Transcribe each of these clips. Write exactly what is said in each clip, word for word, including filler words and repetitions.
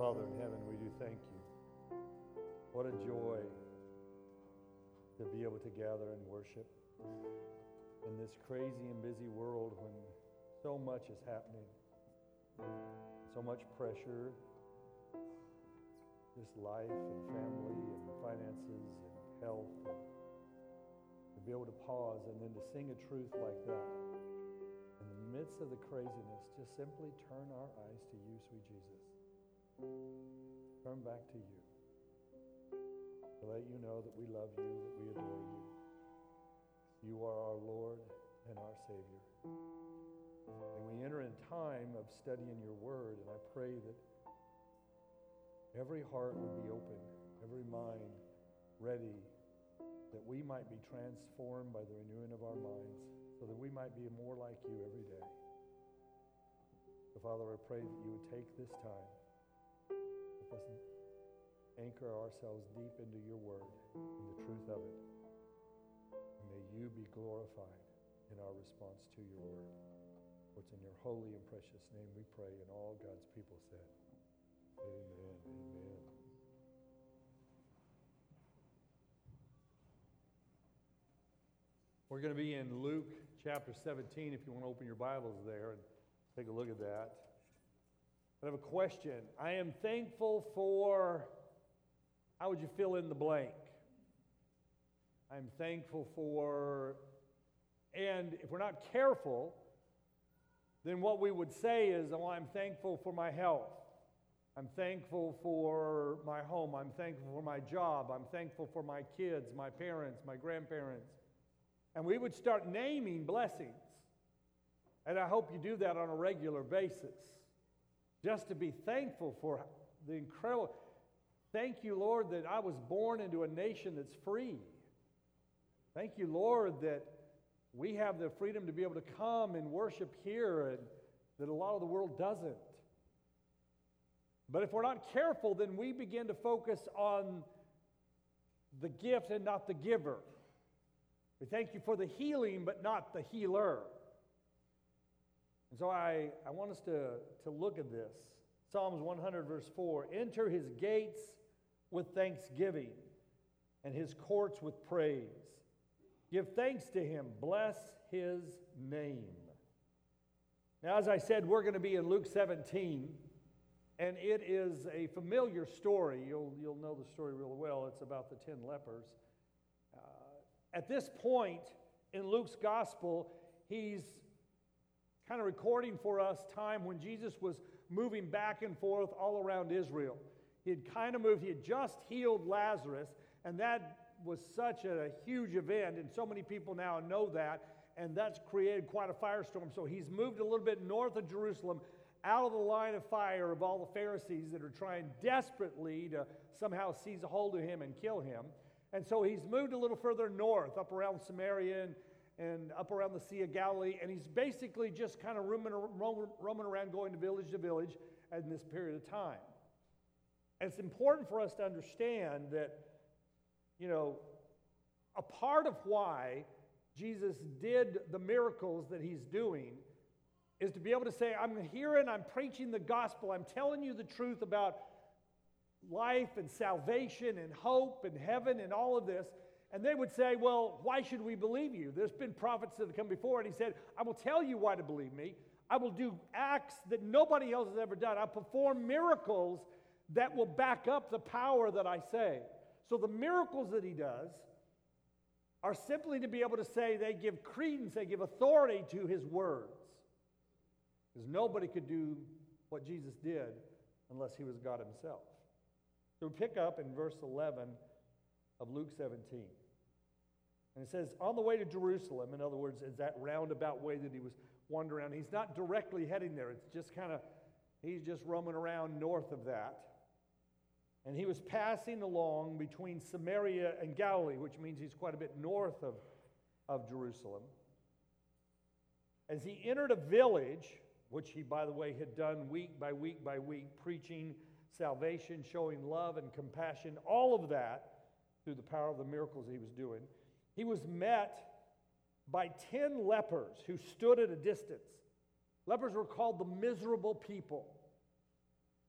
Father in heaven, we do thank you. What a joy to be able to gather and worship in this crazy and busy world when so much is happening, so much pressure, just life and family and finances and health. And to be able to pause and then to sing a truth like that in the midst of the craziness, just simply turn our eyes to you, sweet Jesus. Turn back to you. To let you know that we love you, that we adore you. You are our Lord and our Savior. And we enter in time of studying your word, and I pray that every heart would be open, every mind ready, that we might be transformed by the renewing of our minds, so that we might be more like you every day. So, Father, I pray that you would take this time, help us anchor ourselves deep into your word and the truth of it. And may you be glorified in our response to your word. For it's in your holy and precious name we pray, and all God's people said, amen, amen. We're going to be in Luke chapter seventeen, if you want to open your Bibles there and take a look at that. I have a question. I am thankful for, how would you fill in the blank? I'm thankful for, and if we're not careful, then what we would say is, oh, I'm thankful for my health. I'm thankful for my home. I'm thankful for my job. I'm thankful for my kids, my parents, my grandparents. And we would start naming blessings. And I hope you do that on a regular basis. Just to be thankful for the incredible. Thank you, Lord, that I was born into a nation that's free. Thank you, Lord, that we have the freedom to be able to come and worship here, and that a lot of the world doesn't. But if we're not careful, then we begin to focus on the gift and not the giver. We thank you for the healing, but not the healer. And so I, I want us to, to look at this. Psalms one hundred, verse four. Enter his gates with thanksgiving and his courts with praise. Give thanks to him. Bless his name. Now, as I said, we're going to be in Luke seventeen. And it is a familiar story. You'll, you'll know the story really well. It's about the ten lepers. Uh, at this point in Luke's gospel, he's kind of recording for us time when Jesus was moving back and forth all around Israel. He had kind of moved. He had just healed Lazarus, and that was such a huge event, and so many people now know that, and that's created quite a firestorm. So he's moved a little bit north of Jerusalem, out of the line of fire of all the Pharisees that are trying desperately to somehow seize a hold of him and kill him. And so he's moved a little further north, up around Samaria and, and up around the Sea of Galilee, and he's basically just kind of roaming, roaming, roaming around, going to village to village in this period of time. And it's important for us to understand that, you know, a part of why Jesus did the miracles that he's doing is to be able to say, I'm here and I'm preaching the gospel. I'm telling you the truth about life and salvation and hope and heaven and all of this. And they would say, well, why should we believe you? There's been prophets that have come before. And he said, I will tell you why to believe me. I will do acts that nobody else has ever done. I'll perform miracles that will back up the power that I say. So the miracles that he does are simply to be able to say they give credence, they give authority to his words. Because nobody could do what Jesus did unless he was God himself. So we pick up in verse eleven of Luke seventeen. And it says, on the way to Jerusalem, in other words, is that roundabout way that he was wandering around. He's not directly heading there. It's just kind of, he's just roaming around north of that. And he was passing along between Samaria and Galilee, which means he's quite a bit north of, of Jerusalem. As he entered a village, which he, by the way, had done week by week by week, preaching salvation, showing love and compassion, all of that through the power of the miracles he was doing, he was met by ten lepers who stood at a distance. Lepers were called the miserable people.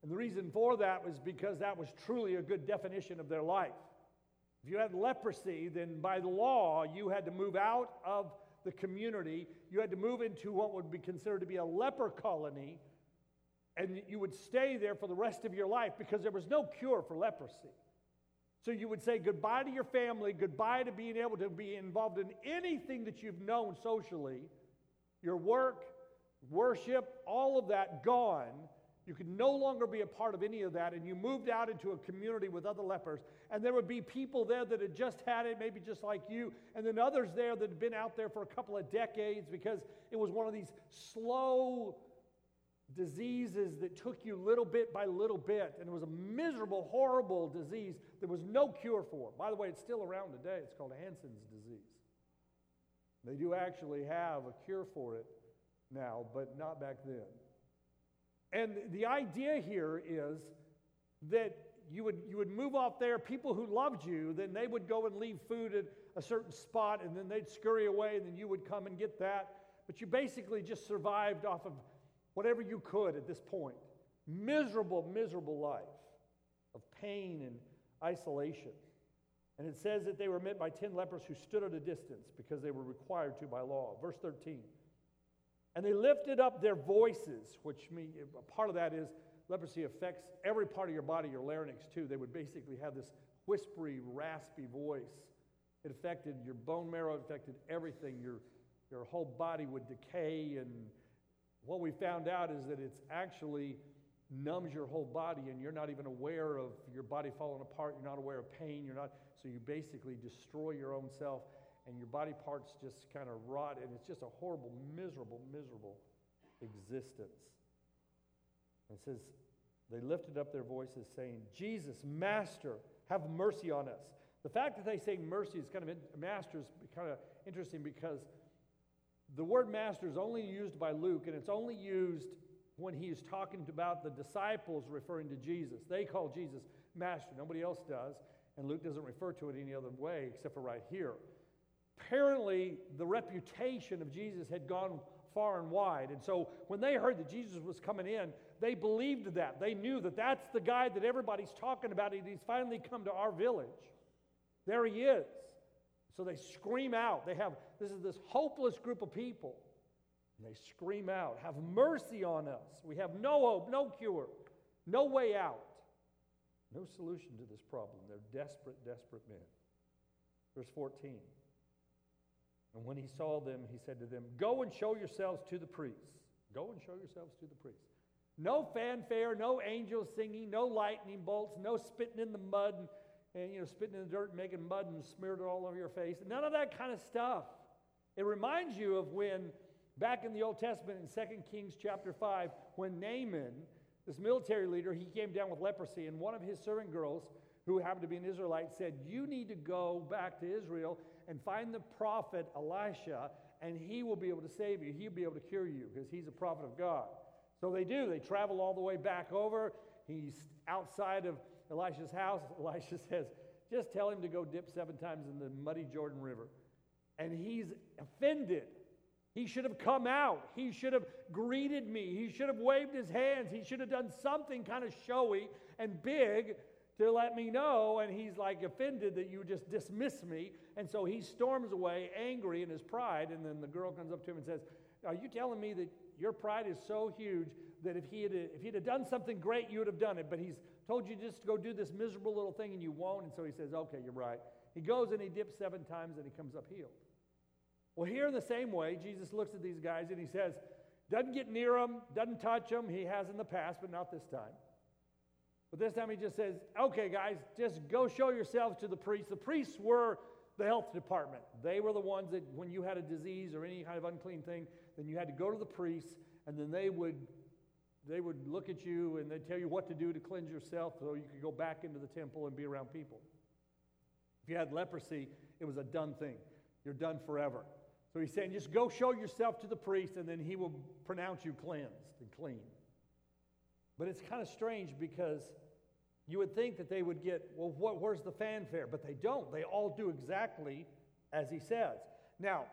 And the reason for that was because that was truly a good definition of their life. If you had leprosy, then by the law, you had to move out of the community. You had to move into what would be considered to be a leper colony, and you would stay there for the rest of your life because there was no cure for leprosy. So you would say goodbye to your family, goodbye to being able to be involved in anything that you've known socially, your work, worship, all of that gone. You could no longer be a part of any of that, and you moved out into a community with other lepers, and there would be people there that had just had it, maybe just like you, and then others there that had been out there for a couple of decades because it was one of these slow diseases that took you little bit by little bit, and it was a miserable, horrible disease there was no cure for. By the way, it's still around today. It's called Hansen's disease. They do actually have a cure for it now, but not back then. And the idea here is that you would, you would move off there, people who loved you, then they would go and leave food at a certain spot, and then they'd scurry away, and then you would come and get that. But you basically just survived off of whatever you could at this point. Miserable, miserable life of pain and isolation. And it says that they were met by ten lepers who stood at a distance because they were required to by law. Verse thirteen. And they lifted up their voices, which mean, a part of that is leprosy affects every part of your body, your larynx too. They would basically have this whispery, raspy voice. It affected your bone marrow, it affected everything. Your, your whole body would decay, and what we found out is that it's actually numbs your whole body, and you're not even aware of your body falling apart. You're not aware of pain. You're not, so you basically destroy your own self, and your body parts just kind of rot, and it's just a horrible, miserable, miserable existence. And it says, they lifted up their voices saying, Jesus, Master, have mercy on us. The fact that they say mercy is kind of, master is kind of interesting because the word master is only used by Luke, and it's only used when he is talking about the disciples referring to Jesus. They call Jesus Master. Nobody else does, and Luke doesn't refer to it any other way except for right here. Apparently, the reputation of Jesus had gone far and wide, and so when they heard that Jesus was coming in, they believed that. They knew that that's the guy that everybody's talking about, and he's finally come to our village. There he is. So they scream out. They have, this is this hopeless group of people. And they scream out, have mercy on us. We have no hope, no cure, no way out. No solution to this problem. They're desperate, desperate men. Verse fourteen. And when he saw them, he said to them, go and show yourselves to the priests. Go and show yourselves to the priests. No fanfare, no angels singing, no lightning bolts, no spitting in the mud and and, you know, spitting in the dirt and making mud and smeared it all over your face. None of that kind of stuff. It reminds you of when, back in the Old Testament in Second Kings chapter five, when Naaman, this military leader, he came down with leprosy, and one of his servant girls, who happened to be an Israelite, said, you need to go back to Israel and find the prophet Elisha, and he will be able to save you. He'll be able to cure you, because he's a prophet of God. So they do. They travel all the way back over. He's outside of Elisha's house. Elisha says, just tell him to go dip seven times in the muddy Jordan River. And he's offended. He should have come out. He should have greeted me. He should have waved his hands. He should have done something kind of showy and big to let me know. And he's like offended that you just dismiss me. And so he storms away angry in his pride. And then the girl comes up to him and says, are you telling me that your pride is so huge that if he had, if he'd have done something great, you would have done it, but he's told you just to go do this miserable little thing and you won't? And so he says, okay, you're right. He goes and he dips seven times and he comes up healed. Well, here in the same way, Jesus looks at these guys and he says, doesn't get near them, doesn't touch them. He has in the past, but not this time. But this time he just says, okay, guys, just go show yourselves to the priests. The priests were the health department. They were the ones that when you had a disease or any kind of unclean thing, then you had to go to the priests, and then they would they would look at you and they'd tell you what to do to cleanse yourself so you could go back into the temple and be around people. If you had leprosy, it was a done thing. You're done forever. So he's saying, just go show yourself to the priest, and then he will pronounce you cleansed and clean. But it's kind of strange because you would think that they would get, well, what, where's the fanfare? But they don't. They all do exactly as he says. Now,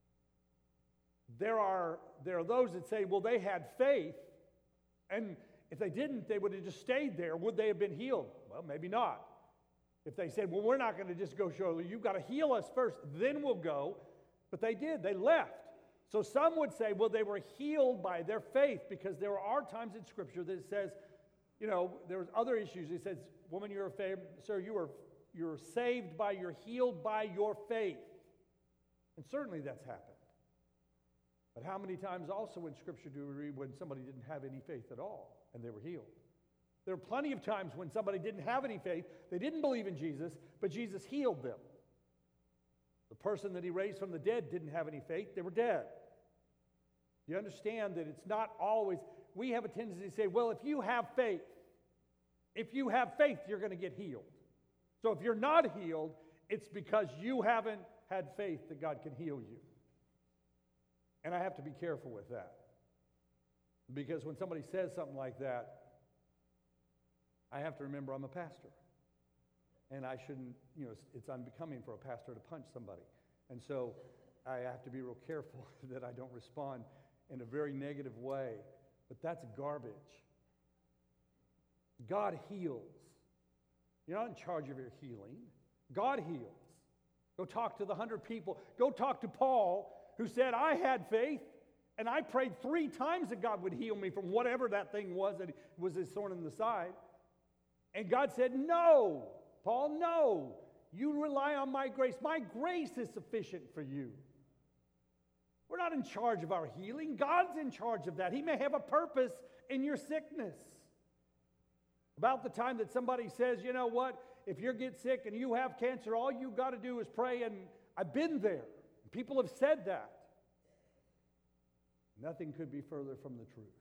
there are, there are those that say, well, they had faith. And If they didn't, they would have just stayed there. Would they have been healed? Well, maybe not. If they said, well, we're not going to just go show you, you've got to heal us first, then we'll go. But they did. They left. So some would say, well, they were healed by their faith, because there are times in Scripture that it says, you know, there's other issues. It says, woman, you're a fav- sir, you are you're saved by, you're healed by your faith. And certainly that's happened. But how many times also in Scripture do we read when somebody didn't have any faith at all and they were healed? There are plenty of times when somebody didn't have any faith, they didn't believe in Jesus, but Jesus healed them. The person that he raised from the dead didn't have any faith, they were dead. You understand that it's not always, we have a tendency to say, well, if you have faith, if you have faith, you're going to get healed. So if you're not healed, it's because you haven't had faith that God can heal you. And I have to be careful with that. Because when somebody says something like that, I have to remember I'm a pastor. And I shouldn't, you know, it's, it's unbecoming for a pastor to punch somebody. And so I have to be real careful that I don't respond in a very negative way. But that's garbage. God heals. You're not in charge of your healing. God heals. Go talk to the hundred people. Go talk to Paul, who said, I had faith, and I prayed three times that God would heal me from whatever that thing was that was his thorn in the side. And God said, no, Paul, no. You rely on my grace. My grace is sufficient for you. We're not in charge of our healing. God's in charge of that. He may have a purpose in your sickness. About the time that somebody says, you know what, if you get sick and you have cancer, all you got to do is pray, and I've been there. People have said that. Nothing could be further from the truth.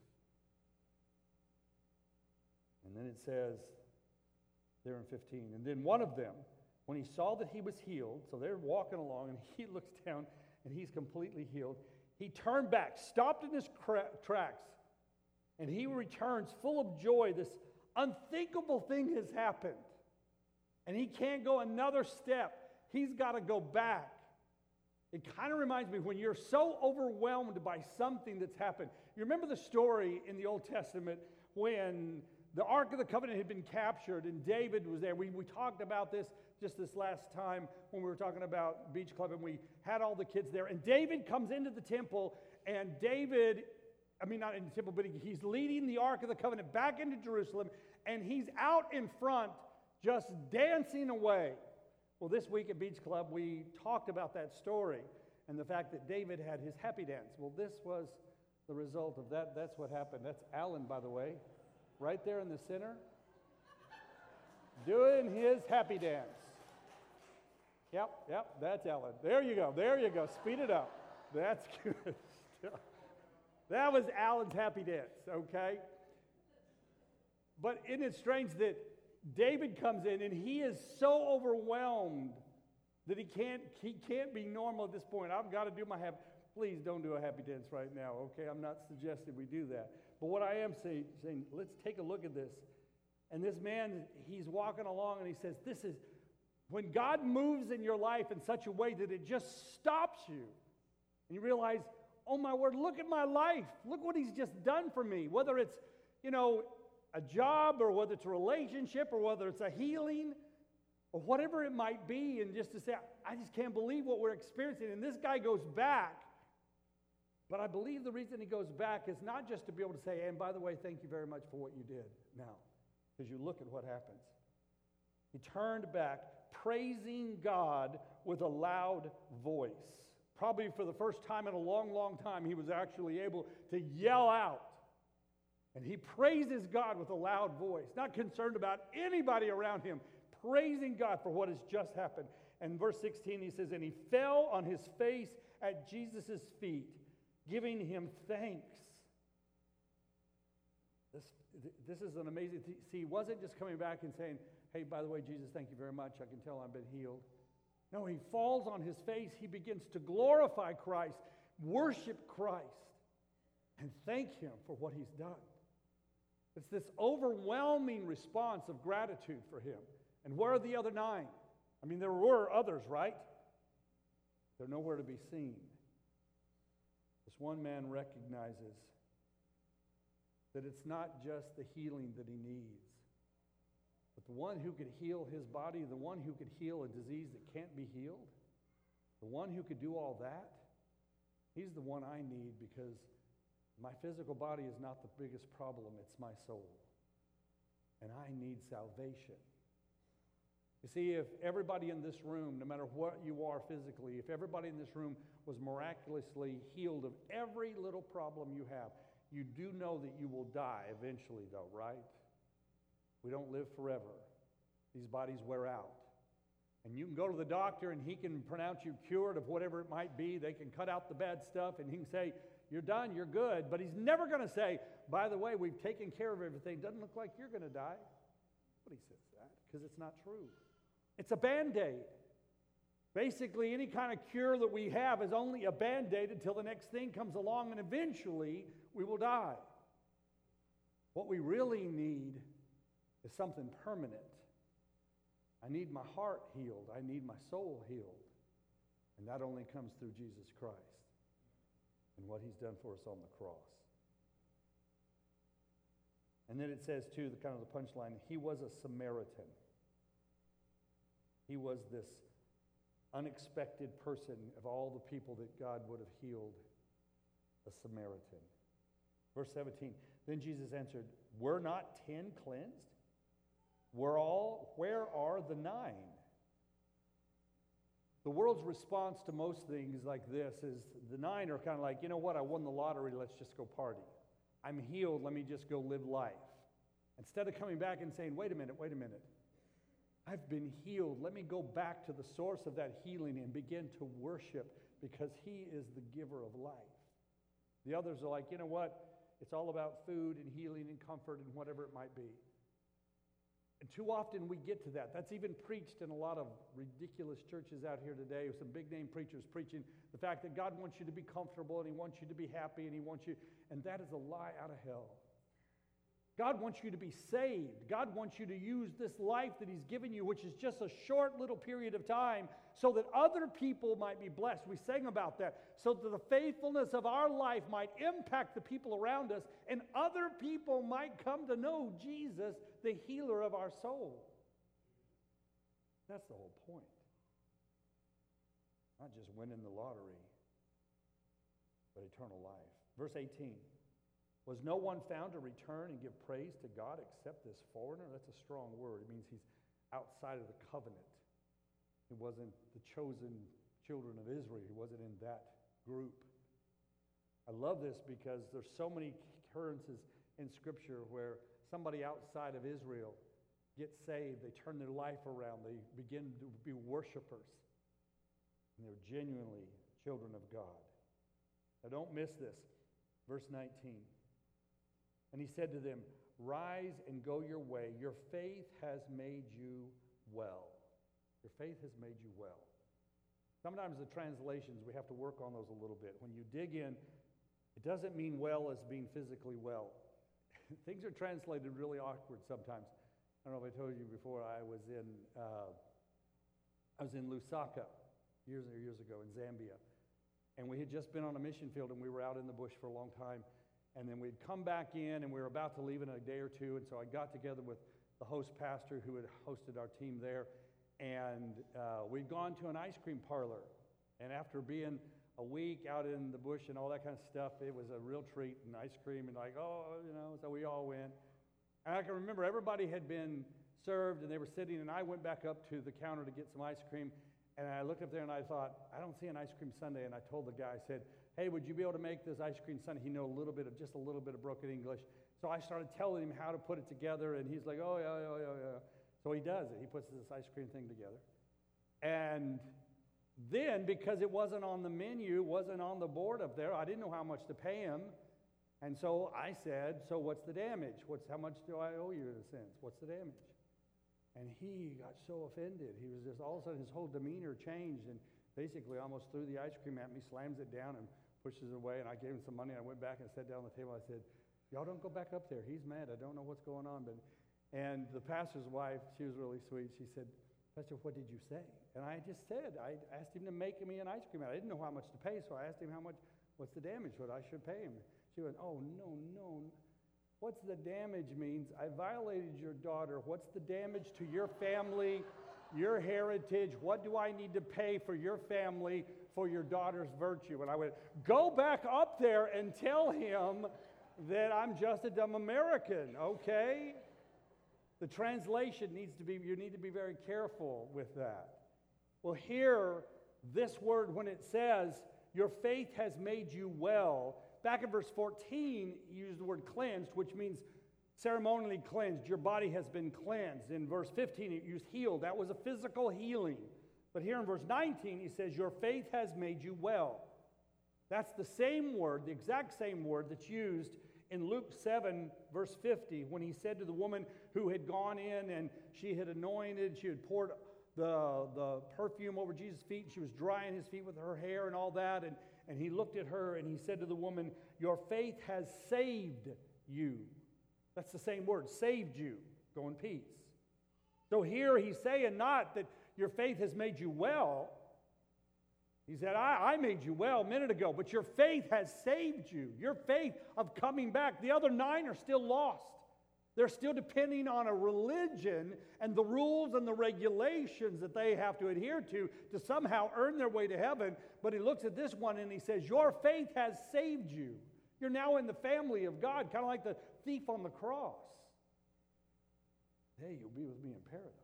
And then it says there in fifteen, and then one of them, when he saw that he was healed, so they're walking along, and he looks down, and he's completely healed, he turned back, stopped in his cra- tracks, and he returns full of joy. This unthinkable thing has happened, and he can't go another step. He's got to go back. It kind of reminds me when you're so overwhelmed by something that's happened. You remember the story in the Old Testament when the Ark of the Covenant had been captured and David was there. We, we talked about this just this last time when we were talking about Beach Club, and we had all the kids there. And David comes into the temple, and David, I mean not in the temple, but he, he's leading the Ark of the Covenant back into Jerusalem, and he's out in front just dancing away. Well, this week at Beach Club, we talked about that story and the fact that David had his happy dance. Well, this was the result of that. That's what happened. That's Alan, by the way, right there in the center, doing his happy dance. Yep, yep, that's Alan. There you go, there you go. Speed it up. That's good stuff. That was Alan's happy dance, okay? But isn't it strange that David comes in and he is so overwhelmed that he can't he can't be normal at this point. I've got to do my happy. Please don't do a happy dance right now, okay? I'm not suggesting we do that. But what I am say, saying, let's take a look at this. And this man, he's walking along and he says, this is, when God moves in your life in such a way that it just stops you. And you realize, oh my word, look at my life. Look what he's just done for me. Whether it's, you know, a job, or whether it's a relationship, or whether it's a healing, or whatever it might be, and just to say, I just can't believe what we're experiencing. And this guy goes back, but I believe the reason he goes back is not just to be able to say, and by the way, thank you very much for what you did now, because you look at what happens. He turned back, praising God with a loud voice. Probably for the first time in a long, long time, he was actually able to yell out. And he praises God with a loud voice, not concerned about anybody around him, praising God for what has just happened. And verse sixteen, he says, and he fell on his face at Jesus' feet, giving him thanks. This, this is an amazing thing. See, he wasn't just coming back and saying, hey, by the way, Jesus, thank you very much. I can tell I've been healed. No, he falls on his face. He begins to glorify Christ, worship Christ, and thank him for what he's done. It's this overwhelming response of gratitude for him. And where are the other nine? I mean, there were others, right? They're nowhere to be seen. This one man recognizes that it's not just the healing that he needs, but the one who could heal his body, the one who could heal a disease that can't be healed, the one who could do all that, he's the one I need, because my physical body is not the biggest problem, it's my soul. And I need salvation. You see, if everybody in this room, no matter what you are physically, if everybody in this room was miraculously healed of every little problem you have, you do know that you will die eventually, though, right? We don't live forever. These bodies wear out. And you can go to the doctor and he can pronounce you cured of whatever it might be. They can cut out the bad stuff and he can say, you're done, you're good. But he's never going to say, by the way, we've taken care of everything. Doesn't look like you're going to die. Nobody says that, because it's not true. It's a Band-Aid. Basically, any kind of cure that we have is only a Band-Aid until the next thing comes along, and eventually we will die. What we really need is something permanent. I need my heart healed. I need my soul healed. And that only comes through Jesus Christ and what he's done for us on the cross. And then it says, too, the kind of the punchline, he was a Samaritan. He was this unexpected person of all the people that God would have healed, a Samaritan. Verse seventeen, then Jesus answered, were not ten cleansed? We're all, where are the nine? The world's response to most things like this is the nine are kind of like, you know what, I won the lottery, let's just go party. I'm healed, let me just go live life. Instead of coming back and saying, wait a minute, wait a minute. I've been healed. Let me go back to the source of that healing and begin to worship, because he is the giver of life. The others are like, you know what, it's all about food and healing and comfort and whatever it might be. And too often we get to that. That's even preached in a lot of ridiculous churches out here today, with some big-name preachers preaching the fact that God wants you to be comfortable and he wants you to be happy and he wants you, and that is a lie out of hell. God wants you to be saved. God wants you to use this life that he's given you, which is just a short little period of time, so that other people might be blessed. We sang about that. So that the faithfulness of our life might impact the people around us, and other people might come to know Jesus, the healer of our soul. That's the whole point. Not just winning the lottery, but eternal life. Verse eighteen. Was no one found to return and give praise to God except this foreigner? That's a strong word. It means he's outside of the covenant. He wasn't the chosen children of Israel. He wasn't in that group. I love this because there's so many occurrences in Scripture where somebody outside of Israel gets saved. They turn their life around. They begin to be worshipers. And they're genuinely children of God. Now don't miss this. Verse nineteen. And he said to them, rise and go your way. Your faith has made you well. Your faith has made you well. Sometimes the translations, we have to work on those a little bit. When you dig in, it doesn't mean well as being physically well. Things are translated really awkward sometimes. I don't know if I told you before, I was in uh, I was in Lusaka years and years ago in Zambia. And we had just been on a mission field, and we were out in the bush for a long time. And then we'd come back in, and we were about to leave in a day or two. And so I got together with the host pastor who had hosted our team there. And uh, we'd gone to an ice cream parlor. And after being a week out in the bush and all that kind of stuff, it was a real treat, and ice cream, and like, oh, you know, so we all went. And I can remember everybody had been served, and they were sitting, and I went back up to the counter to get some ice cream. And I looked up there, and I thought, I don't see an ice cream sundae. And I told the guy, I said, hey, would you be able to make this ice cream sundae? He knew a little bit of, just a little bit of broken English. So I started telling him how to put it together, and he's like, oh, yeah, yeah, yeah, yeah. So he does it. He puts this ice cream thing together. And then, because it wasn't on the menu, wasn't on the board up there, I didn't know how much to pay him. And so I said, so what's the damage? What's, how much do I owe you in a sense? What's the damage? And he got so offended. He was just, all of a sudden, his whole demeanor changed, and basically almost threw the ice cream at me, slams it down, and pushes it away. And I gave him some money. I went back and sat down on the table. I said, y'all don't go back up there. He's mad. I don't know what's going on. But, and the pastor's wife, she was really sweet. She said, Pastor, what did you say? And I just said, I asked him to make me an ice cream. I didn't know how much to pay, so I asked him how much, what's the damage, what I should pay him. She went, oh, no, no. What's the damage means? I violated your daughter. What's the damage to your family, your heritage? What do I need to pay for your family for your daughter's virtue? And I went, go back up there and tell him that I'm just a dumb American, okay? The translation needs to be, you need to be very careful with that. Well, here, this word, when it says, your faith has made you well, back in verse fourteen, you use the word cleansed, which means ceremonially cleansed. Your body has been cleansed. In verse fifteen, it used healed. That was a physical healing. But here in verse nineteen, he says, your faith has made you well. That's the same word, the exact same word that's used in Luke seven, verse fifty, when he said to the woman who had gone in and she had anointed, she had poured the, the perfume over Jesus' feet, and she was drying his feet with her hair and all that, and, and he looked at her and he said to the woman, your faith has saved you. That's the same word, saved you. Go in peace. So here he's saying not that your faith has made you well. He said, I, I made you well a minute ago, but your faith has saved you. Your faith of coming back. The other nine are still lost. They're still depending on a religion and the rules and the regulations that they have to adhere to to somehow earn their way to heaven. But he looks at this one and he says, your faith has saved you. You're now in the family of God, kind of like the thief on the cross. Hey, you'll be with me in paradise.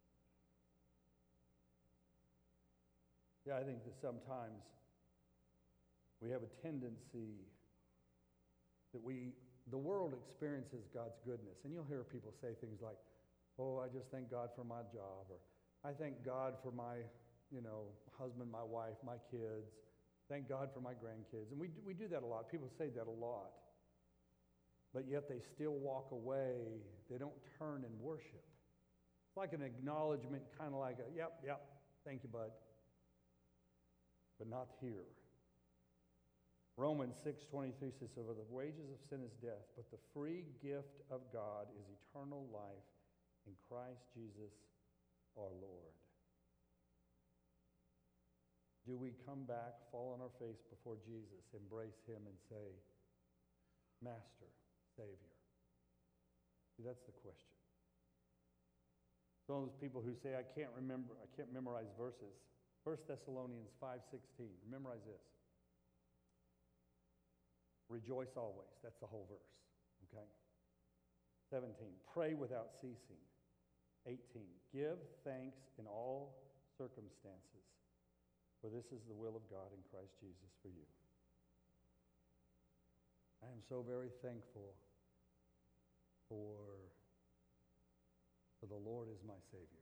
Yeah, I think that sometimes we have a tendency that we, the world experiences God's goodness. And you'll hear people say things like, oh, I just thank God for my job, or I thank God for my, you know, husband, my wife, my kids. Thank God for my grandkids. And we do, we do that a lot. People say that a lot. But yet they still walk away. They don't turn and worship. It's like an acknowledgement, kind of like a, yep, yep, thank you, bud. But not here. Romans six twenty-three says, for the wages of sin is death, but the free gift of God is eternal life in Christ Jesus our Lord. Do we come back, fall on our face before Jesus, embrace him and say, Master, Savior? See, that's the question. Some of those people who say, I can't remember, I can't memorize verses. First Thessalonians five sixteen. Memorize this. Rejoice always. That's the whole verse. Okay? seventeen. Pray without ceasing. eighteen. Give thanks in all circumstances, for this is the will of God in Christ Jesus for you. I am so very thankful for, for the Lord is my Savior.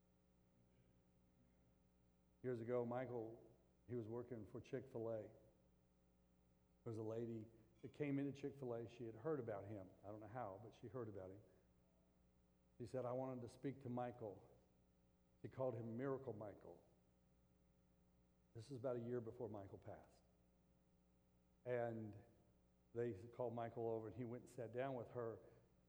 Years ago, Michael, he was working for Chick-fil-A. There was a lady that came into Chick-fil-A. She had heard about him. I don't know how, but she heard about him. She said, I wanted to speak to Michael. She called him Miracle Michael. This is about a year before Michael passed. And they called Michael over, and he went and sat down with her.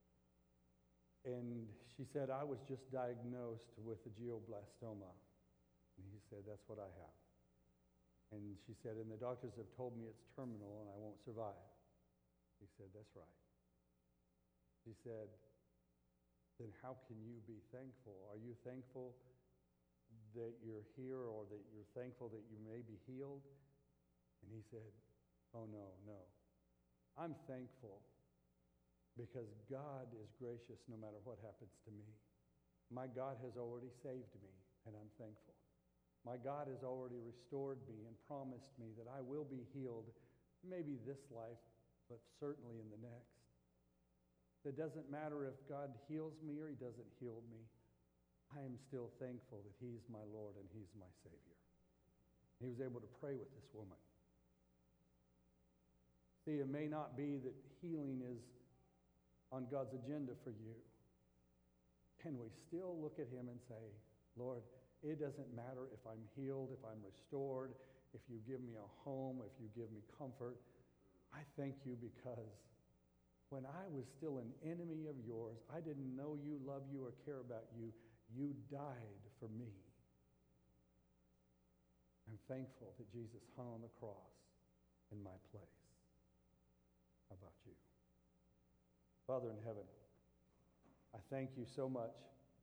And she said, I was just diagnosed with a glioblastoma. And he said, that's what I have. And she said, and the doctors have told me it's terminal and I won't survive. He said, that's right. She said, then how can you be thankful? Are you thankful that you're here, or that you're thankful that you may be healed? And he said, oh, no, no. I'm thankful because God is gracious no matter what happens to me. My God has already saved me, and I'm thankful. My God has already restored me and promised me that I will be healed, maybe this life, but certainly in the next. It doesn't matter if God heals me or he doesn't heal me. I am still thankful that he's my Lord and he's my Savior. He was able to pray with this woman. See, it may not be that healing is on God's agenda for you. Can we still look at him and say, Lord, it doesn't matter if I'm healed, if I'm restored, if you give me a home, if you give me comfort. I thank you because when I was still an enemy of yours, I didn't know you, love you, or care about you. You died for me. I'm thankful that Jesus hung on the cross in my place. How about you? Father in heaven, I thank you so much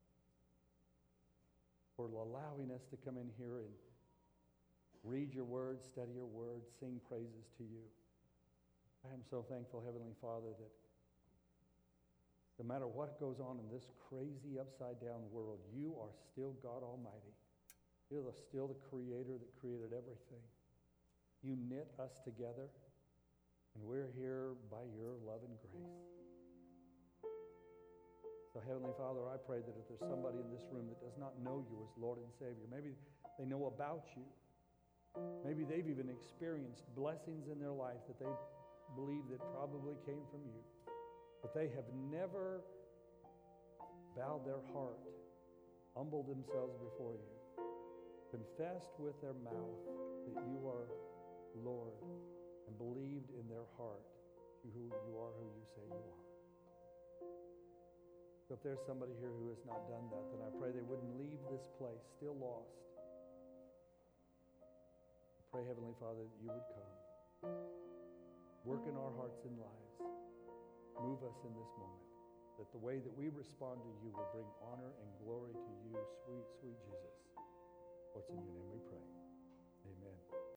for allowing us to come in here and read your word, study your word, sing praises to you. I am so thankful, Heavenly Father, that no matter what goes on in this crazy upside-down world, you are still God Almighty. You're the, still the Creator that created everything. You knit us together, and we're here by your love and grace. So, Heavenly Father, I pray that if there's somebody in this room that does not know you as Lord and Savior, maybe they know about you. Maybe they've even experienced blessings in their life that they believe that probably came from you. But they have never bowed their heart, humbled themselves before you, confessed with their mouth that you are Lord, and believed in their heart who you are who you say you are. So if there's somebody here who has not done that, then I pray they wouldn't leave this place still lost. I pray, Heavenly Father, that you would come. Work in our hearts and lives. Move us in this moment, that the way that we respond to you will bring honor and glory to you, sweet, sweet Jesus. For it's in your name we pray. Amen.